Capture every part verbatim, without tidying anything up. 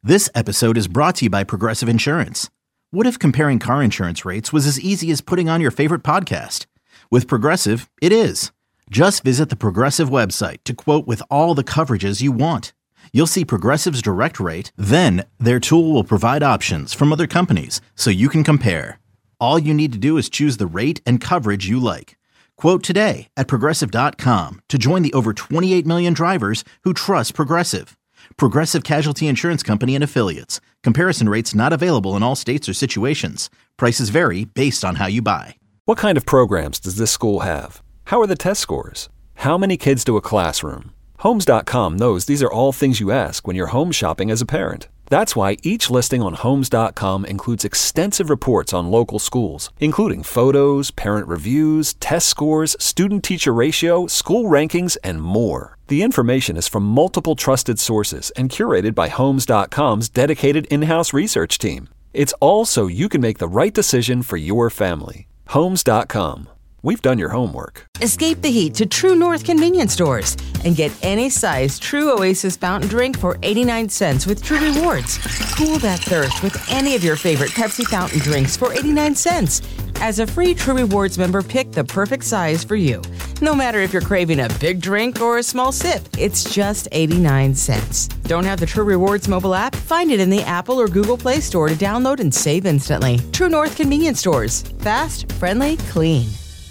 This episode is brought to you by Progressive Insurance. What if comparing car insurance rates was as easy as putting on your favorite podcast? With Progressive, it is. Just visit the Progressive website to quote with all the coverages you want. You'll see Progressive's direct rate, then their tool will provide options from other companies so you can compare. All you need to do is choose the rate and coverage you like. Quote today at progressive dot com to join the over twenty-eight million drivers who trust Progressive. Progressive Casualty Insurance Company and Affiliates. Comparison rates not available in all states or situations. Prices vary based on how you buy. What kind of programs does this school have? How are the test scores? How many kids do a classroom? Homes dot com knows these are all things you ask when you're home shopping as a parent. That's why each listing on Homes dot com includes extensive reports on local schools, including photos, parent reviews, test scores, student-teacher ratio, school rankings, and more. The information is from multiple trusted sources and curated by Homes dot com's dedicated in-house research team. It's all so you can make the right decision for your family. Homes dot com. We've done your homework. Escape the heat to True North convenience stores and get any size True Oasis fountain drink for eighty-nine cents with True Rewards. Cool that thirst with any of your favorite Pepsi fountain drinks for eighty-nine cents. As a free True Rewards member, pick the perfect size for you. No matter if you're craving a big drink or a small sip, it's just eighty-nine cents. Don't have the True Rewards mobile app? Find it in the Apple or Google Play Store to download and save instantly. True North convenience stores. Fast, friendly, clean.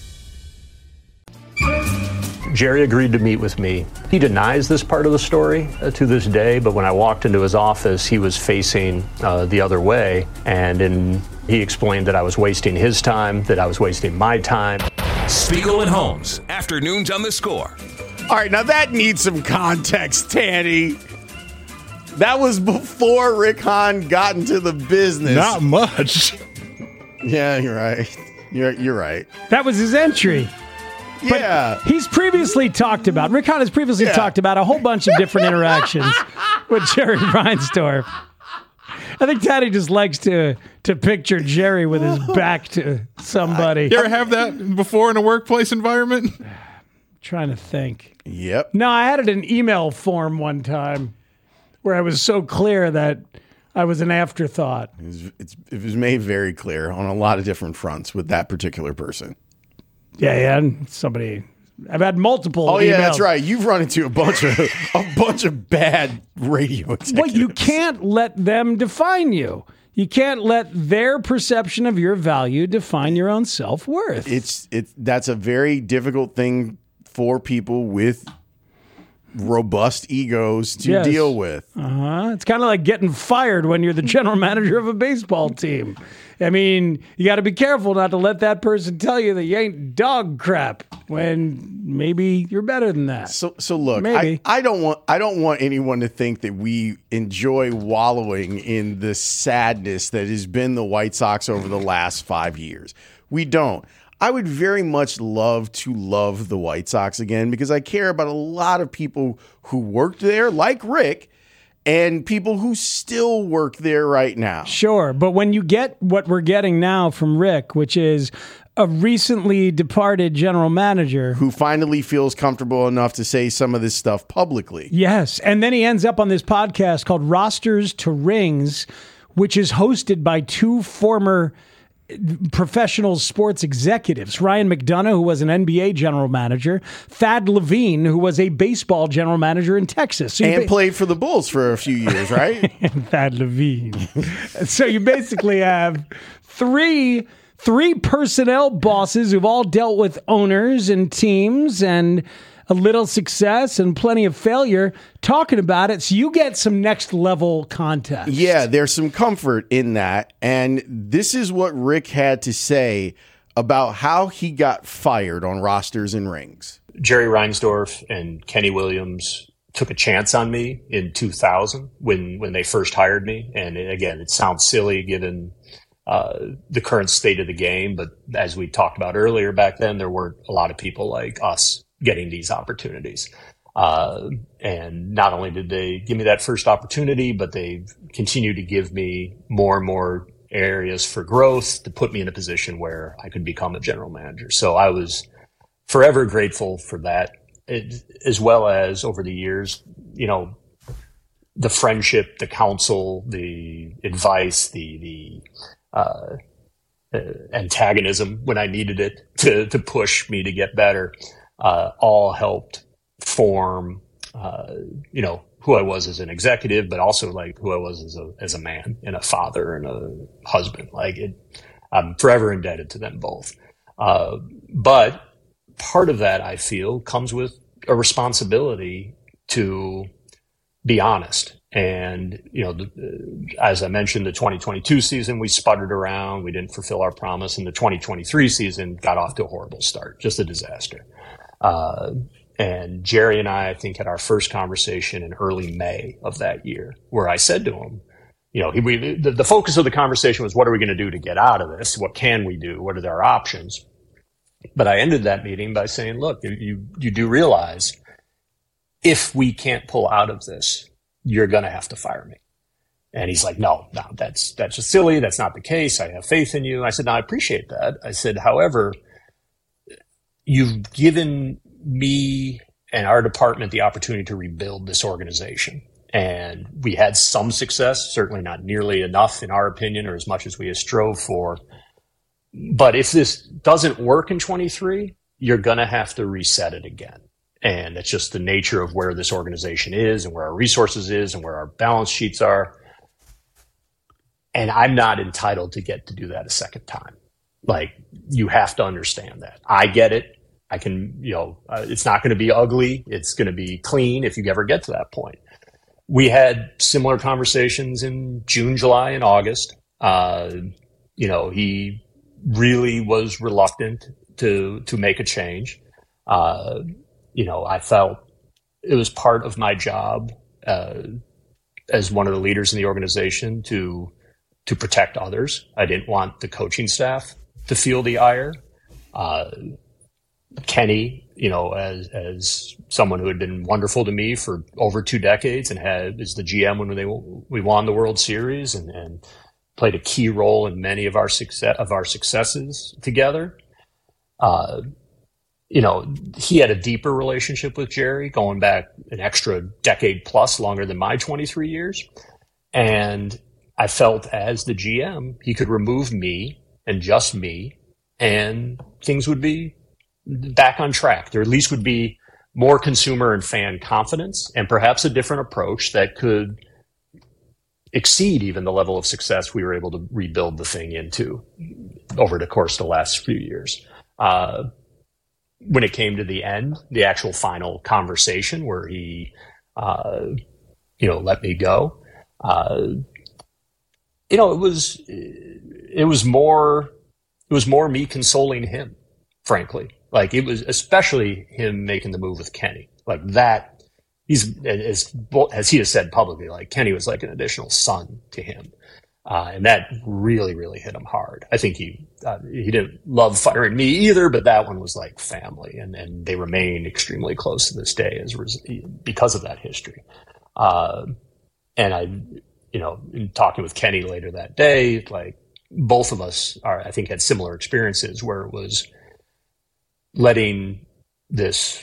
Jerry agreed to meet with me. He denies this part of the story uh, to this day, but when I walked into his office, he was facing uh, the other way, and in, he explained that I was wasting his time, that I was wasting my time. Spiegel and Holmes, afternoons on The Score. All right, now that needs some context, Tanny. That was before Rick Hahn got into the business. Not much. Yeah, you're right. You're, you're right. That was his entry. Yeah. But he's previously talked about, Rick Hahn has previously yeah. talked about a whole bunch of different interactions with Jerry Reinsdorf. I think Taddy just likes to to picture Jerry with his back to somebody. You ever have that before in a workplace environment? I'm trying to think. Yep. No, I had it in email form one time where I was so clear that I was an afterthought. It was, it's, it was made very clear on a lot of different fronts with that particular person. Yeah, yeah, and somebody. I've had multiple. Oh yeah, emails. That's right. You've run into a bunch of a bunch of bad radio executives. Well, you can't let them define you. You can't let their perception of your value define your own self-worth. It's it's that's a very difficult thing for people with robust egos to yes. deal with. Uh-huh. It's kind of like getting fired when you're the general manager of a baseball team. I mean, you got to be careful not to let that person tell you that you ain't dog crap when maybe you're better than that. So, so look, maybe. I, I don't want I don't want anyone to think that we enjoy wallowing in the sadness that has been the White Sox over the last five years. We don't. I would very much love to love the White Sox again because I care about a lot of people who worked there, like Rick, and people who still work there right now. Sure, but when you get what we're getting now from Rick, which is a recently departed general manager who finally feels comfortable enough to say some of this stuff publicly. Yes, and then he ends up on this podcast called Rosters to Rings, which is hosted by two former professional sports executives, Ryan McDonough, who was an N B A general manager, Thad Levine, who was a baseball general manager in Texas. So and ba- played for the Bulls for a few years, right? Thad Levine. So you basically have three three personnel bosses who've all dealt with owners and teams and a little success and plenty of failure talking about it. So you get some next level context. Yeah, there's some comfort in that. And this is what Rick had to say about how he got fired on Rosters and Rings. Jerry Reinsdorf and Kenny Williams took a chance on me in two thousand when, when they first hired me. And it, again, it sounds silly given uh, the current state of the game. But as we talked about earlier, back then, there weren't a lot of people like us getting these opportunities. Uh, and not only did they give me that first opportunity, but they continued to give me more and more areas for growth to put me in a position where I could become a general manager. So I was forever grateful for that, it, as well as over the years, you know, the friendship, the counsel, the advice, the the uh, uh, antagonism when I needed it to to push me to get better, uh, all helped form, uh, you know, who I was as an executive, but also like who I was as a as a man and a father and a husband. Like it, I'm forever indebted to them both. Uh, but part of that, I feel, comes with a responsibility to be honest. And, you know, the, as I mentioned, the twenty twenty-two season, we sputtered around. We didn't fulfill our promise. And the twenty twenty-three season got off to a horrible start, just a disaster. Uh, and Jerry and I, I think, had our first conversation in early May of that year, where I said to him, you know, he, we, the, the focus of the conversation was, what are we going to do to get out of this? What can we do? What are our options? But I ended that meeting by saying, look, you, you do realize if we can't pull out of this, you're going to have to fire me. And he's like, no, no, that's, that's just silly. That's not the case. I have faith in you. I said, no, I appreciate that. I said, however, you've given me and our department the opportunity to rebuild this organization. And we had some success, certainly not nearly enough in our opinion, or as much as we strove for. But if this doesn't work in twenty-three, you're going to have to reset it again. And it's just the nature of where this organization is and where our resources is and where our balance sheets are. And I'm not entitled to get to do that a second time. Like, you have to understand that. I get it. I can, you know, uh, it's not going to be ugly. It's going to be clean if you ever get to that point. We had similar conversations in June, July, and August. Uh, you know, he really was reluctant to, to make a change. Uh, you know, I felt it was part of my job, uh, as one of the leaders in the organization to, to protect others. I didn't want the coaching staff to feel the ire. Uh, Kenny, you know, as, as someone who had been wonderful to me for over two decades and had, is the G M when they, we won the World Series and, and played a key role in many of our success, of our successes together. Uh, you know, he had a deeper relationship with Jerry going back an extra decade plus, longer than my twenty-three years. And I felt as the G M, he could remove me and just me, and things would be back on track. There at least would be more consumer and fan confidence and perhaps a different approach that could exceed even the level of success we were able to rebuild the thing into over the course of the last few years. Uh, when it came to the end, the actual final conversation where he, uh, you know, let me go, uh, you know, it was, it was more, it was more me consoling him, frankly. Like, it was especially him making the move with Kenny. Like that, he's, as, as he has said publicly, like Kenny was like an additional son to him. Uh, and that really, really hit him hard. I think he, uh, he didn't love firing me either, but that one was like family, and, and they remain extremely close to this day as because of that history. Uh, and I, you know, in talking with Kenny later that day, like both of us are, I think, had similar experiences where it was letting this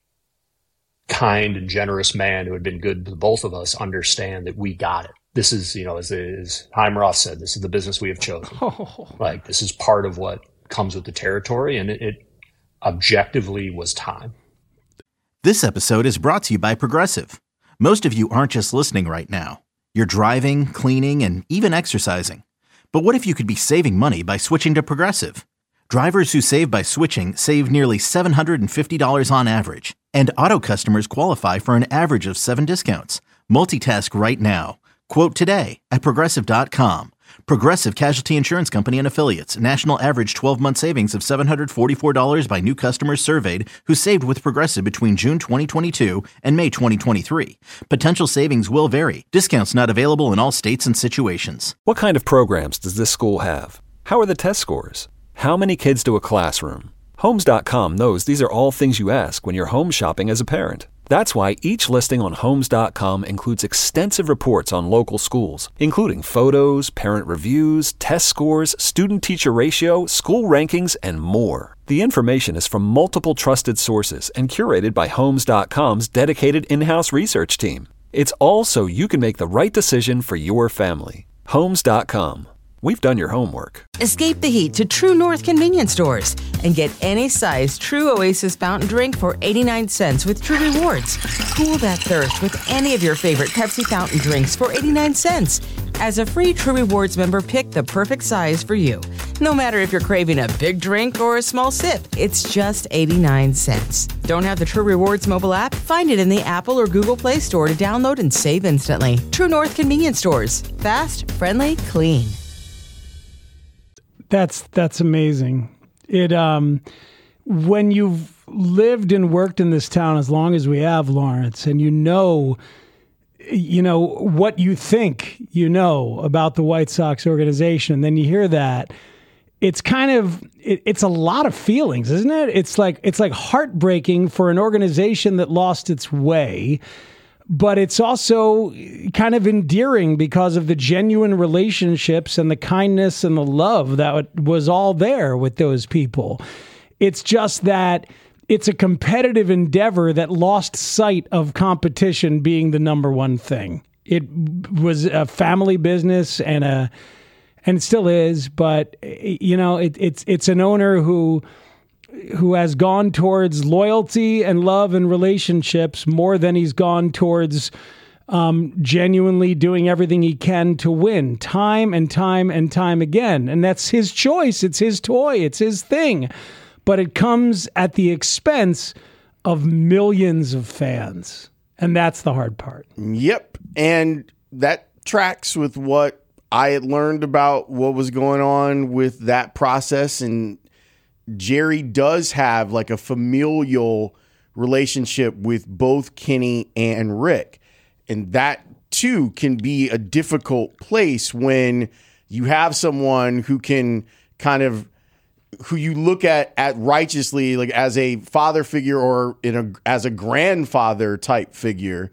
kind and generous man who had been good to both of us understand that we got it. This is, you know, as, as Chaim Roth said, this is the business we have chosen. Oh. Like, this is part of what comes with the territory, and it, it objectively was time. This episode is brought to you by Progressive. Most of you aren't just listening right now. You're driving, cleaning, and even exercising. But what if you could be saving money by switching to Progressive? Drivers who save by switching save nearly seven hundred fifty dollars on average. And auto customers qualify for an average of seven discounts. Multitask right now. Quote today at Progressive dot com. Progressive Casualty Insurance Company and Affiliates. National average twelve-month savings of seven hundred forty-four dollars by new customers surveyed who saved with Progressive between June twenty twenty-two and May twenty twenty-three. Potential savings will vary. Discounts not available in all states and situations. What kind of programs does this school have? How are the test scores? How many kids do a classroom? Homes dot com knows these are all things you ask when you're home shopping as a parent. That's why each listing on Homes dot com includes extensive reports on local schools, including photos, parent reviews, test scores, student-teacher ratio, school rankings, and more. The information is from multiple trusted sources and curated by Homes dot com's dedicated in-house research team. It's all so you can make the right decision for your family. Homes dot com. We've done your homework. Escape the heat to True North convenience stores and get any size True Oasis fountain drink for eighty-nine cents with True Rewards. Cool that thirst with any of your favorite Pepsi fountain drinks for eighty-nine cents. As a free True Rewards member, pick the perfect size for you. No matter if you're craving a big drink or a small sip, it's just eighty-nine cents. Don't have the True Rewards mobile app? Find it in the Apple or Google Play Store to download and save instantly. True North convenience stores. Fast, friendly, clean. That's that's amazing. It um, when you've lived and worked in this town as long as we have, Lawrence, and you know, you know what you think you know about the White Sox organization, and then you hear that, it's kind of it, it's a lot of feelings, isn't it? It's like it's like heartbreaking for an organization that lost its way. But it's also kind of endearing because of the genuine relationships and the kindness and the love that was all there with those people. It's just that it's a competitive endeavor that lost sight of competition being the number one thing. It was a family business and a and it still is, but you know, it, it's it's an owner who who has gone towards loyalty and love and relationships more than he's gone towards um, genuinely doing everything he can to win time and time and time again. And that's his choice. It's his toy. It's his thing. But it comes at the expense of millions of fans. And that's the hard part. Yep. And that tracks with what I had learned about what was going on with that process. And Jerry does have like a familial relationship with both Kenny and Rick. And that too can be a difficult place when you have someone who can kind of, who you look at at righteously, like as a father figure or in a, as a grandfather type figure.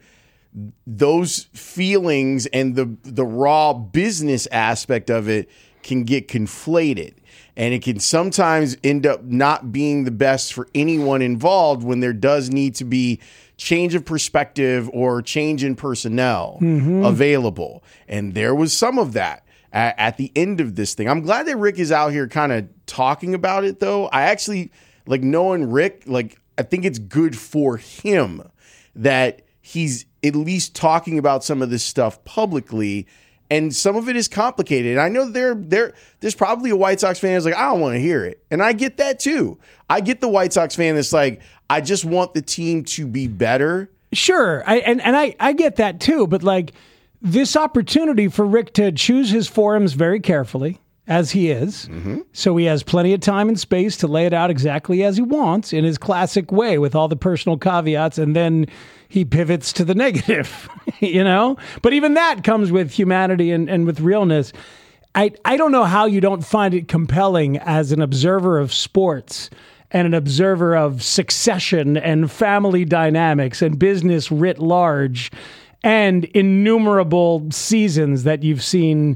Those feelings and the, the raw business aspect of it can get conflated. And it can sometimes end up not being the best for anyone involved when there does need to be change of perspective or change in personnel mm-hmm. available. And there was some of that at, at the end of this thing. I'm glad that Rick is out here kind of talking about it, though. I actually, like, knowing Rick, like, I think it's good for him that he's at least talking about some of this stuff publicly. And some of it is complicated. And I know there, there, there's probably a White Sox fan that's like, I don't want to hear it. And I get that too. I get the White Sox fan that's like, I just want the team to be better. Sure. I, and and I, I get that too. But like this opportunity for Rick to choose his forums very carefully, as he is. Mm-hmm. So he has plenty of time and space to lay it out exactly as he wants in his classic way with all the personal caveats. And then he pivots to the negative, you know? But even that comes with humanity and, and with realness. I, I don't know how you don't find it compelling as an observer of sports and an observer of succession and family dynamics and business writ large and innumerable seasons that you've seen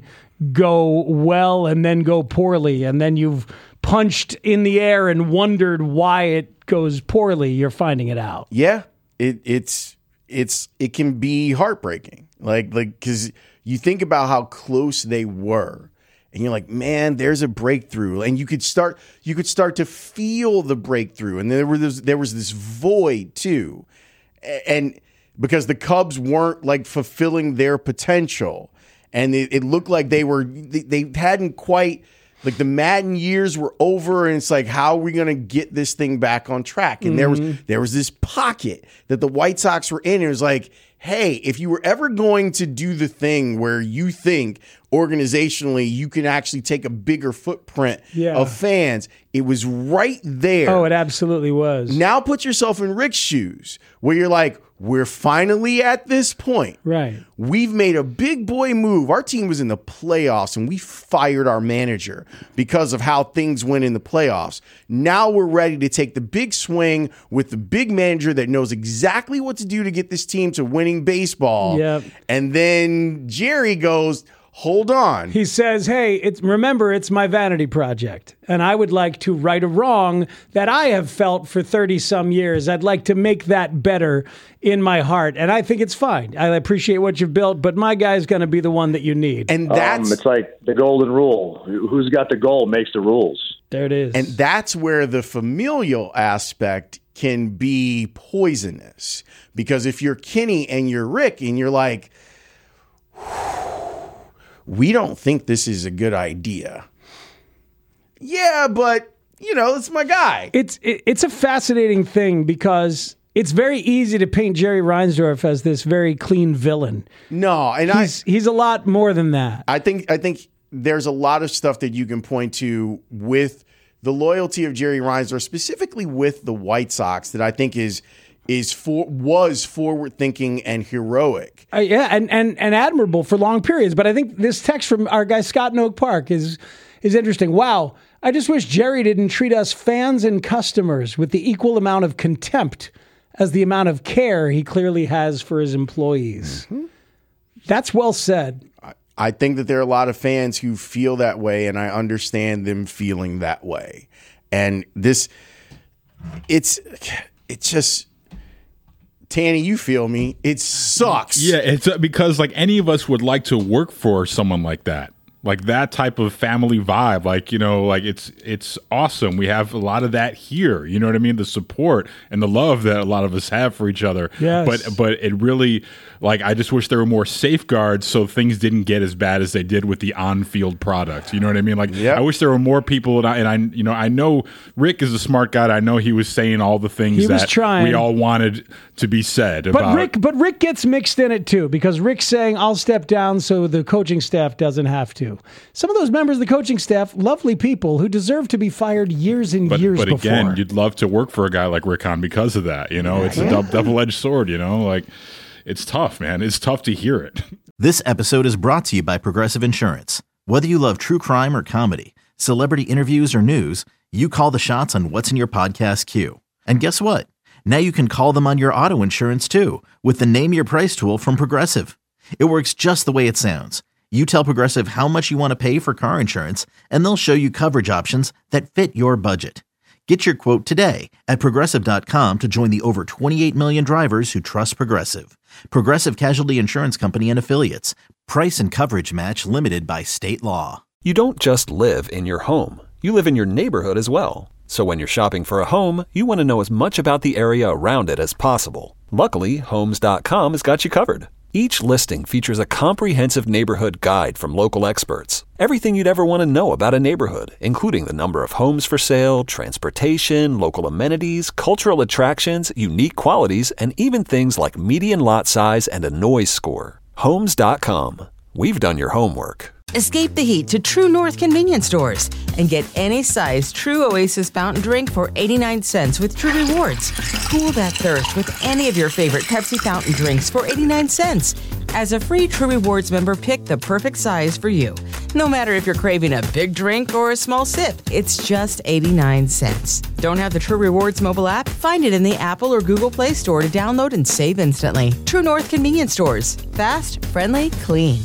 go well and then go poorly, and then you've punched in the air and wondered why it goes poorly. You're finding it out. Yeah. It it's it's it can be heartbreaking, like like because you think about how close they were, and you're like, man, there's a breakthrough, and you could start you could start to feel the breakthrough, and there was there was this void too, and because the Cubs weren't like fulfilling their potential, and it, it looked like they were they, they hadn't quite. Like the Madden years were over, and it's like, how are we going to get this thing back on track? And mm-hmm. there was there was this pocket that the White Sox were in. It was like, hey, if you were ever going to do the thing where you think organizationally you can actually take a bigger footprint yeah. of fans, it was right there. Oh, it absolutely was. Now put yourself in Rick's shoes, where you're like, we're finally at this point. Right. We've made a big boy move. Our team was in the playoffs, and we fired our manager because of how things went in the playoffs. Now we're ready to take the big swing with the big manager that knows exactly what to do to get this team to winning baseball. Yep. And then Jerry goes, hold on. He says, hey, it's remember, it's my vanity project, and I would like to right a wrong that I have felt for thirty-some years. I'd like to make that better in my heart, and I think it's fine. I appreciate what you've built, but my guy's going to be the one that you need. And that's... Um, it's like the golden rule. Who's got the goal makes the rules. There it is. And that's where the familial aspect can be poisonous. Because if you're Kenny and you're Rick and you're like, we don't think this is a good idea. Yeah, but, you know, it's my guy. It's it, it's a fascinating thing because it's very easy to paint Jerry Reinsdorf as this very clean villain. No, and he's, I, he's a lot more than that. I think I think there's a lot of stuff that you can point to with the loyalty of Jerry Reinsdorf, specifically with the White Sox, that I think is is for was forward thinking and heroic. Uh, yeah, and, and and admirable for long periods. But I think this text from our guy Scott in Oak Park is is interesting. Wow, I just wish Jerry didn't treat us fans and customers with the equal amount of contempt as the amount of care he clearly has for his employees. Mm-hmm. That's well said. I, I think that there are a lot of fans who feel that way, and I understand them feeling that way. And this, it's it's just... Tanny, you feel me? It sucks. Yeah, it's uh, because like any of us would like to work for someone like that. Like that type of family vibe, like, you know, like it's it's awesome. We have a lot of that here. You know what I mean? The support and the love that a lot of us have for each other. Yes. But but it really, like, I just wish there were more safeguards so things didn't get as bad as they did with the on-field product. You know what I mean? Like, yep. I wish there were more people, and I, and I, you know, I know Rick is a smart guy. I know he was saying all the things he was that trying. we all wanted to be said. But about. Rick, but Rick gets mixed in it too, because Rick's saying, "I'll step down so the coaching staff doesn't have to." Some of those members of the coaching staff, lovely people who deserve to be fired years and but, years but before. But again, you'd love to work for a guy like Rick Hahn because of that. You know, it's a dub- double-edged sword, you know, like it's tough, man. It's tough to hear it. This episode is brought to you by Progressive Insurance. Whether you love true crime or comedy, celebrity interviews or news, you call the shots on what's in your podcast queue. And guess what? Now you can call them on your auto insurance too with the Name Your Price tool from Progressive. It works just the way it sounds. You tell Progressive how much you want to pay for car insurance, and they'll show you coverage options that fit your budget. Get your quote today at Progressive dot com to join the over twenty-eight million drivers who trust Progressive. Progressive Casualty Insurance Company and Affiliates. Price and coverage match limited by state law. You don't just live in your home. You live in your neighborhood as well. So when you're shopping for a home, you want to know as much about the area around it as possible. Luckily, Homes dot com has got you covered. Each listing features a comprehensive neighborhood guide from local experts. Everything you'd ever want to know about a neighborhood, including the number of homes for sale, transportation, local amenities, cultural attractions, unique qualities, and even things like median lot size and a noise score. Homes dot com. We've done your homework. Escape the heat to True North convenience stores and get any size True Oasis fountain drink for eighty-nine cents with True Rewards. Cool that thirst with any of your favorite Pepsi fountain drinks for eighty-nine cents. As a free True Rewards member, pick the perfect size for you. No matter if you're craving a big drink or a small sip, it's just eighty-nine cents. Don't have the True Rewards mobile app? Find it in the Apple or Google Play Store to download and save instantly. True North convenience stores. Fast, friendly, clean.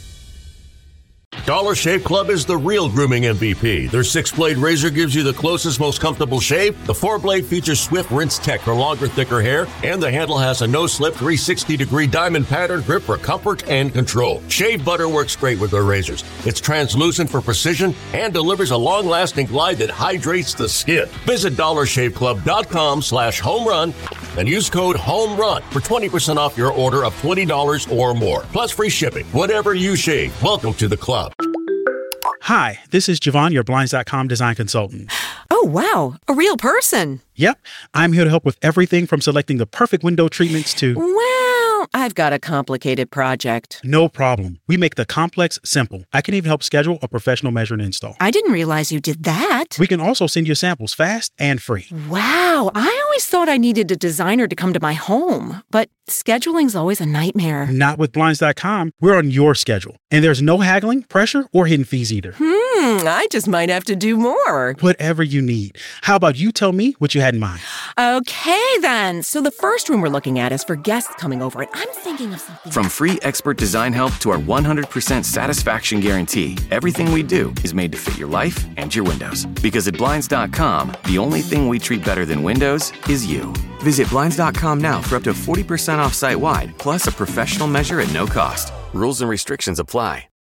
Dollar Shave Club is the real grooming M V P. Their six-blade razor gives you the closest, most comfortable shave. The four-blade features swift rinse tech for longer, thicker hair. And the handle has a no-slip three hundred sixty degree diamond pattern grip for comfort and control. Shave butter works great with their razors. It's translucent for precision and delivers a long-lasting glide that hydrates the skin. Visit dollar shave club dot com slash home run and use code HOMERUN for twenty percent off your order of twenty dollars or more. Plus free shipping. Whatever you shave, welcome to the club. Hi, this is Javon, your Blinds dot com design consultant. Oh, wow. A real person. Yep. I'm here to help with everything from selecting the perfect window treatments to... Well, I've got a complicated project. No problem. We make the complex simple. I can even help schedule a professional measure and install. I didn't realize you did that. We can also send you samples fast and free. Wow. I always thought I needed a designer to come to my home, but scheduling's always a nightmare. Not with Blinds dot com. We're on your schedule. And there's no haggling, pressure, or hidden fees either. Hmm. Hmm, I just might have to do more. Whatever you need. How about you tell me what you had in mind? Okay, then. So the first room we're looking at is for guests coming over, and I'm thinking of something. From free expert design help to our one hundred percent satisfaction guarantee, everything we do is made to fit your life and your windows. Because at Blinds dot com, the only thing we treat better than windows is you. Visit Blinds dot com now for up to forty percent off site-wide, plus a professional measure at no cost. Rules and restrictions apply.